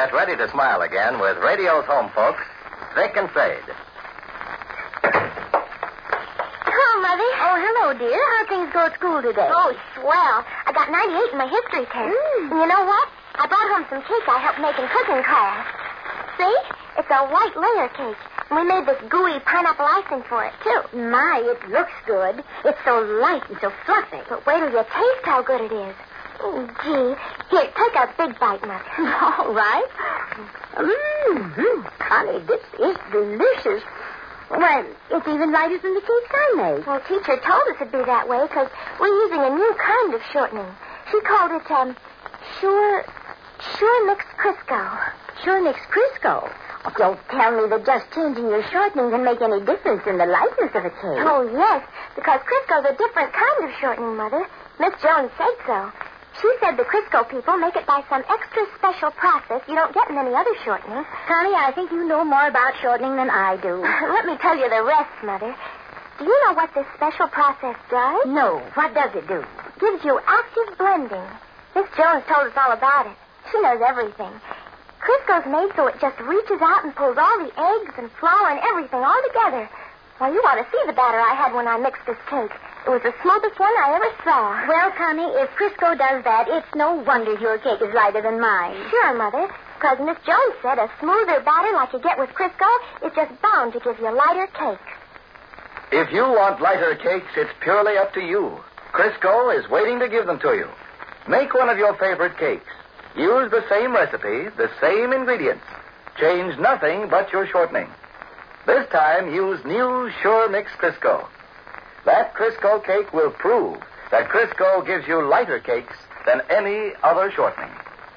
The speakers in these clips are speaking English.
get ready to smile again with radio's home folks, Vic and Sade. Hello, Mother. Oh, hello, dear. How things go at school today? Oh, swell. I got 98 in my history test. And you know what? I brought home some cake I helped make in cooking class. See? It's a white layer cake. And we made this gooey pineapple icing for it, too. My, it looks good. It's so light and so fluffy. But wait till you taste how good it is. Oh, gee. Here, take a big bite, Mother. All right. Connie, this is delicious. Well, it's even lighter than the cakes I made. Well, teacher told us it'd be that way because we're using a new kind of shortening. She called it, Sure Mix Crisco. Sure Mix Crisco? Oh, don't tell me that just changing your shortening can make any difference in the lightness of a cake. Oh, yes, because Crisco's a different kind of shortening, Mother. Miss Jones said so. She said the Crisco people make it by some extra special process you don't get in any other shortening. Connie, I think you know more about shortening than I do. Let me tell you the rest, Mother. Do you know what this special process does? No. What does it do? Gives you active blending. Miss Jones told us all about it. She knows everything. Crisco's made so it just reaches out and pulls all the eggs and flour and everything all together. Well, you ought to see the batter I had when I mixed this cake. It was the smoothest one I ever saw. Well, Connie, if Crisco does that, it's no wonder your cake is lighter than mine. Sure, Mother. Because Miss Jones said a smoother batter like you get with Crisco is just bound to give you lighter cakes. If you want lighter cakes, it's purely up to you. Crisco is waiting to give them to you. Make one of your favorite cakes. Use the same recipe, the same ingredients. Change nothing but your shortening. This time, use new Sure Mix Crisco. That Crisco cake will prove that Crisco gives you lighter cakes than any other shortening.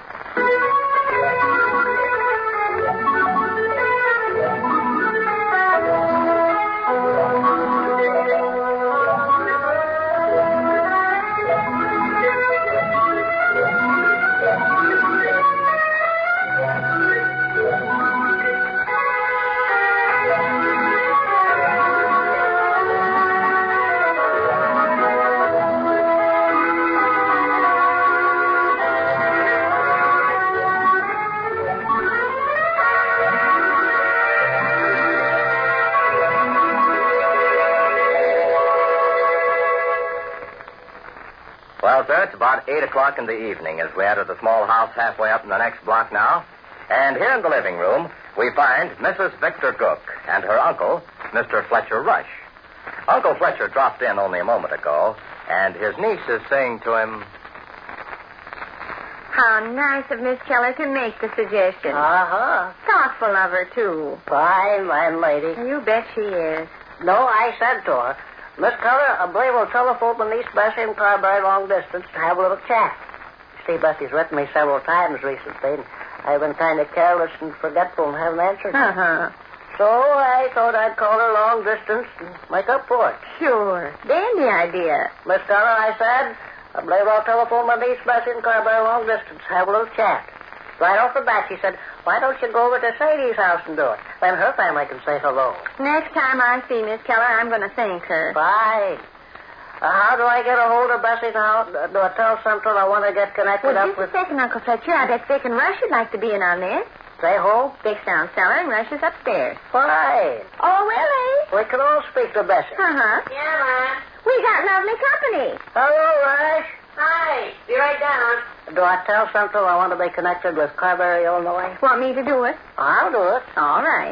Well, sir, it's about 8 o'clock in the evening as we enter the small house halfway up in the next block now. And here in the living room, we find Mrs. Victor Cook and her uncle, Mr. Fletcher Rush. Uncle Fletcher dropped in only a moment ago, and his niece is saying to him, How nice of Miss Keller to make the suggestion. Uh-huh. Thoughtful of her, too. Fine landlady. You bet she is. No, I said to her, Miss Keller, I believe we'll telephone my niece Bessie in Carberry long distance to have a little chat. See, Bessie's written me several times recently, and I've been kind of careless and forgetful and haven't answered. Uh-huh. So I thought I'd call her long distance and make up for it. Sure. Dandy idea. Miss Keller, I said, I believe I'll telephone my niece Bessie in Carberry long distance, have a little chat. Right off the bat, she said, why don't you go over to Sadie's house and do it? Then her family can say hello. Next time I see Miss Keller, I'm going to thank her. Fine. How do I get a hold of Bessie now? Do I tell Central I want to get connected Well, up just a second, Uncle Fletcher. I bet Vic and Rush would like to be in on this. Say who? Vic's down cellar and Rush is upstairs. Fine. Oh, really? We can all speak to Bessie. Uh-huh. Yeah, Mom. We got lovely company. Hello, Rush. Hi. Be right down. Do I tell Central I want to be connected with Carberry, Illinois? Want me to do it? I'll do it. All right.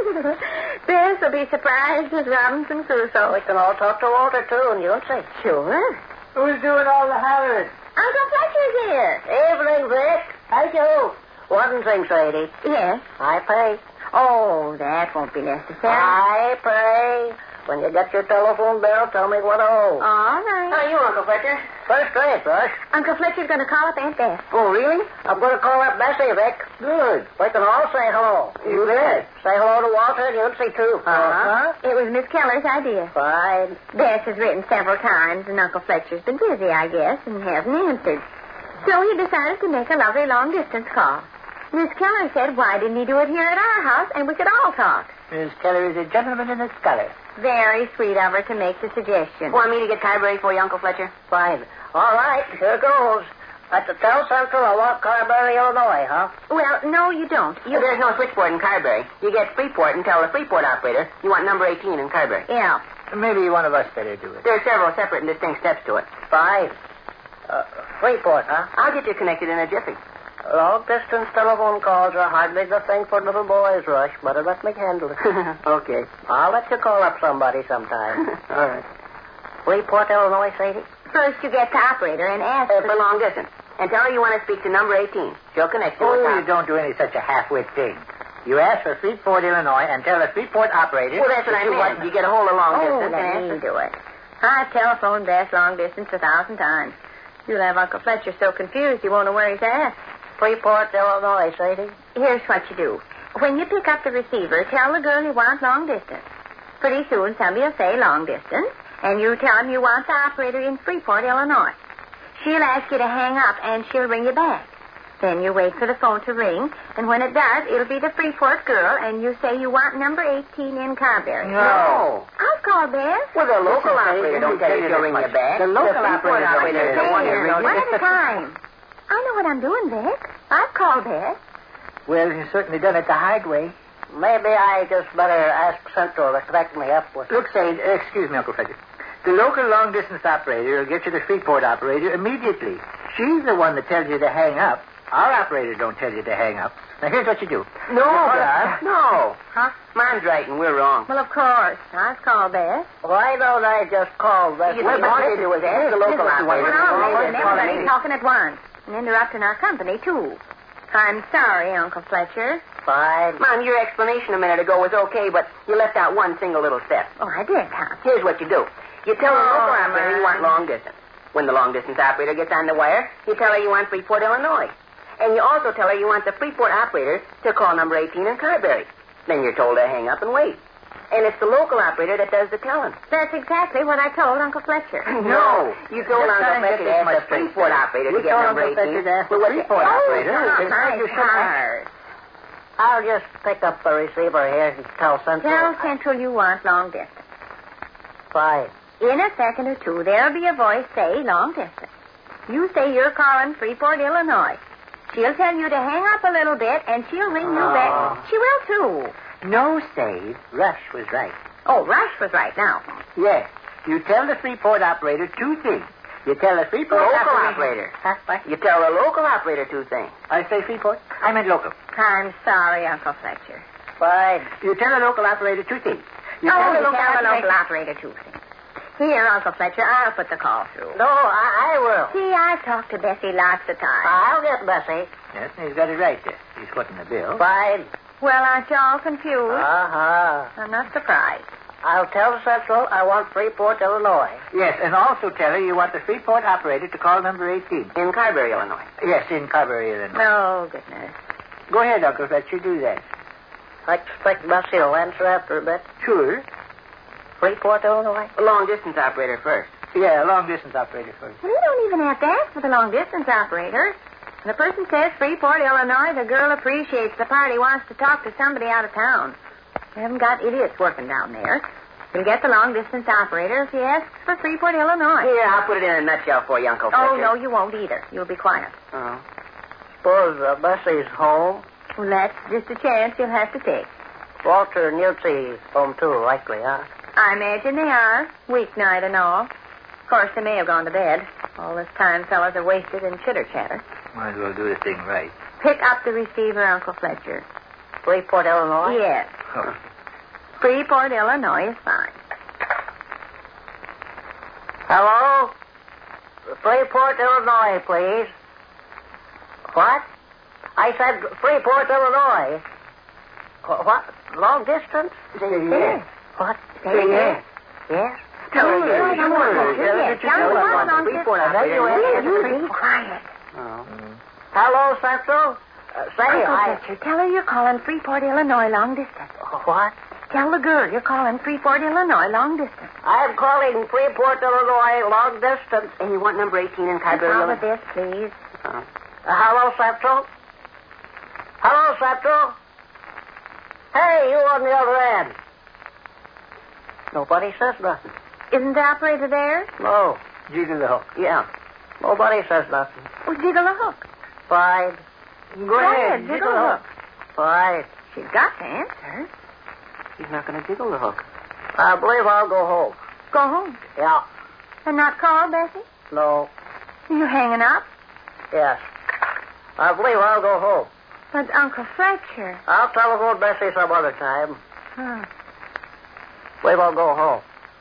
Bess will be surprised with Robinson Crusoe. We can all talk to Walter, too, and you'll see. Sure. Who's doing all the hollering? Uncle Fletcher's here. Evening, Vic. Hi, Joe. One thing, Sadie. Yes. I pay. Oh, that won't be necessary. I pay. When you get your telephone bill, tell me what I owe. All right. How are you, Uncle Fletcher? First rate, Rush. Uncle Fletcher's going to call up Aunt Bess. Oh, really? I'm going to call up Bessie, Vic. Good. We can all say hello. You bet. Say hello to Walter and you'll see, too. Uh-huh. It was Miss Keller's idea. Fine. Bess has written several times, and Uncle Fletcher's been busy, I guess, and hasn't answered. So he decided to make a lovely long-distance call. Miss Keller said, why didn't he do it here at our house, and we could all talk. Miss Keller is a gentleman and a scholar. Very sweet of her to make the suggestion. Want me to get Carberry for you, Uncle Fletcher? Fine. All right, here goes. At the Tell Central, I want Carberry, Illinois, huh? Well, no, you don't. There's no switchboard in Carberry. You get Freeport and tell the Freeport operator you want number 18 in Carberry. Yeah. Maybe one of us better do it. There are several separate and distinct steps to it. Fine. Freeport, huh? I'll get you connected in a jiffy. Long-distance telephone calls are hardly the thing for little boys, Rush, but let me handle it. Okay. I'll let you call up somebody sometime. All right. Freeport, Illinois, Sadie? First, you get the operator and ask For long distance. And tell her you want to speak to number 18. She'll connect you with Oh, her. you don't do any such a half-wit thing. You ask for Freeport, Illinois, and tell the Freeport operator... Well, that's what I meant. You get a hold of long Oh, distance and let me answer. do it. I've telephoned Bess long distance 1,000 times. You'll have Uncle Fletcher so confused he won't know where he's at. Freeport, Illinois, Sadie? Here's what you do. When you pick up the receiver, tell the girl you want long distance. Pretty soon somebody will say long distance, and you tell him you want the operator in Freeport, Illinois. She'll ask you to hang up, and she'll ring you back. Then you wait for the phone to ring, and when it does, it'll be the Freeport girl, and you say you want number 18 in Carberry. No. I'll call Bess. Well, the local operator don't tell you to ring you back. The local Freeport operator is the one There, who one rings at a time. I know what I'm doing, Beck. I've called Bess. Well, you've certainly done it the hard way. Maybe I just better ask Central to connect me up with... Look, Sade, excuse me, Uncle Fletcher. The local long-distance operator will get you the Freeport operator immediately. She's the one that tells you to hang up. Our operator don't tell you to hang up. Now, here's what you do. No, Bob. No. Huh? Mine's right and we're wrong. Well, of course. I've called Bess. Why don't I just call that... Well, but all you do is ask the local Well, operator. now, listen, Call everybody me. talking at once and interrupting our company, too. I'm sorry, Uncle Fletcher. Fine. Mom, your explanation a minute ago was okay, but you left out one single little step. Oh, I did, huh? Here's what you do. You tell the local Oh, operator you want man. long distance. When the long distance operator gets on the wire, you tell her you want Freeport, Illinois. And you also tell her you want the Freeport operator to call number 18 in Carberry. Then you're told to hang up and wait. And it's the local operator that does the telling. That's exactly what I told Uncle Fletcher. No, you told Just Uncle trying to Fletcher get to ask this much the straight Freeport straight. operator You to get told number Uncle 18. Fletcher to ask the Well, what's Freeport the- operator. Oh, It's my not you shouldn't ask. heart. I'll just pick up the receiver here and tell Central... Tell Central you want long distance. Fine. In a second or two, there'll be a voice say long distance. You say you're calling Freeport, Illinois. She'll tell you to hang up a little bit, and she'll ring you back. She will, too. No, Sade. Rush was right. Oh, Rush was right now. Yes. You tell the Freeport operator two things. You tell the The Freeport local operator. Huh? What? You tell the local operator two things. I say Freeport. I meant local. I'm sorry, Uncle Fletcher. Fine. You tell the local operator two things. You Oh, tell the you local tell the operator... local operator too. Here, Uncle Fletcher, I'll put the call through. No, I will. See, I've talked to Bessie lots of times. I'll get Bessie. Yes, he's got it right there. He's footing the bill. Fine. Well, aren't you all confused? Uh-huh. I'm not surprised. I'll tell Central I want Freeport, Illinois. Yes, and also tell her you want the Freeport operator to call number 18. In Carberry, Illinois. Yes, in Carberry, Illinois. Oh, goodness. Go ahead, Uncle Fletcher, do that. I expect Bessie will answer after a bit. Sure. Freeport, Illinois? The long distance operator first. Yeah, long-distance operator first. Well, you don't even have to ask for the long-distance operator. When the person says Freeport, Illinois, the girl appreciates the party wants to talk to somebody out of town. We haven't got idiots working down there. You'll get the long-distance operator if he asks for Freeport, Illinois. Here, I'll put it in a nutshell for you, Uncle Fletcher. Oh, no, you won't either. You'll be quiet. Oh. Suppose Bessie's home. Well, that's just a chance you'll have to take. Walter and Nilsey's home, too, likely, huh? I imagine they are, weeknight and all. Of course, they may have gone to bed. All this time fellas are wasted in chitter-chatter. Might as well do the thing right. Pick up the receiver, Uncle Fletcher. Freeport, Illinois? Yes. Oh. Freeport, Illinois is fine. Hello? Freeport, Illinois, please. What? I said Freeport, Illinois. What? Long distance? Yes. What? Yes. Yes? Sure. Yes, tell me what long Freeport distance. operator. You be quiet. Oh. Hello, Central? Say, Uncle Fletcher, tell her you're calling Freeport, Illinois, long distance. What? Tell the girl you're calling Freeport, Illinois, long distance. I'm calling Freeport, Illinois, long distance. And you want number 18 in Carberry, How about Illinois? this, please? Hello, Central? Hello, Central? Hey, you on the other end. Nobody says nothing. Isn't the operator there? No. Jiggle the hook. Yeah. Nobody says nothing. Well, Well, jiggle the hook. Fine. Go ahead, jiggle the hook. Fine. She's got to answer. He's not going to jiggle the hook. I believe I'll go home. Go home. Yeah. And not call, Bessie? No. Are you hanging up? Yes. I believe I'll go home. But Uncle Fletcher. I'll telephone Bessie some other time. Huh. Believe I'll go home.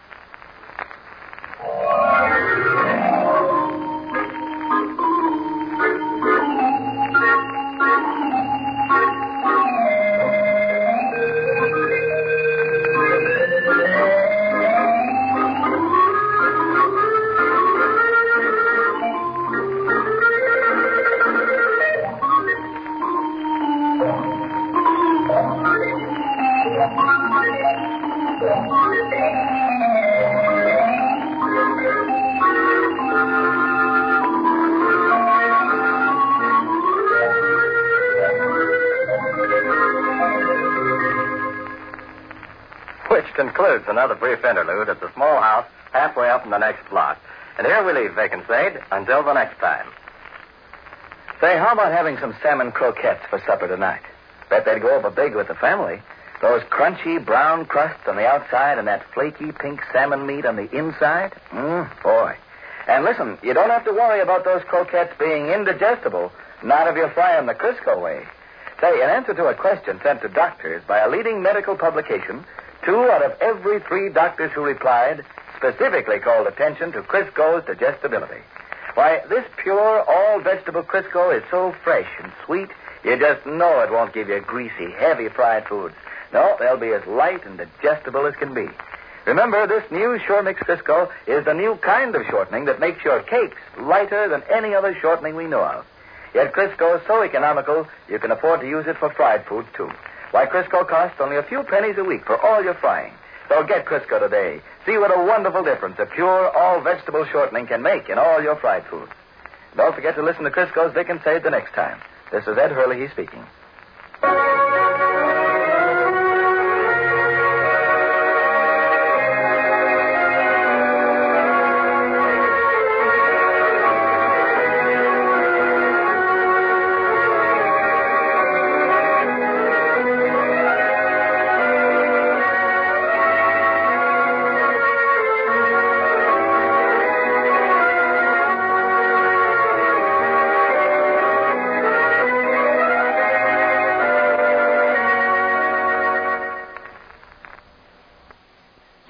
Which concludes another brief interlude at the small house halfway up in the next block. And here we leave Vacant Shade until the next time. Say, how about having some salmon croquettes for supper tonight? Bet they'd go over big with the family. Those crunchy brown crusts on the outside and that flaky pink salmon meat on the inside. Boy. And listen, you don't have to worry about those croquettes being indigestible, not if you fry them the Crisco way. Say, in answer to a question sent to doctors by a leading medical publication, 2 out of every 3 doctors who replied specifically called attention to Crisco's digestibility. Why, this pure, all-vegetable Crisco is so fresh and sweet, you just know it won't give you greasy, heavy fried foods. No, they'll be as light and digestible as can be. Remember, this new Sure Mix Crisco is the new kind of shortening that makes your cakes lighter than any other shortening we know of. Yet Crisco is so economical, you can afford to use it for fried foods, too. Why, Crisco costs only a few pennies a week for all your frying. So get Crisco today. See what a wonderful difference a pure, all-vegetable shortening can make in all your fried foods. Don't forget to listen to Crisco's Vacant Shade the next time. This is Ed Hurley speaking.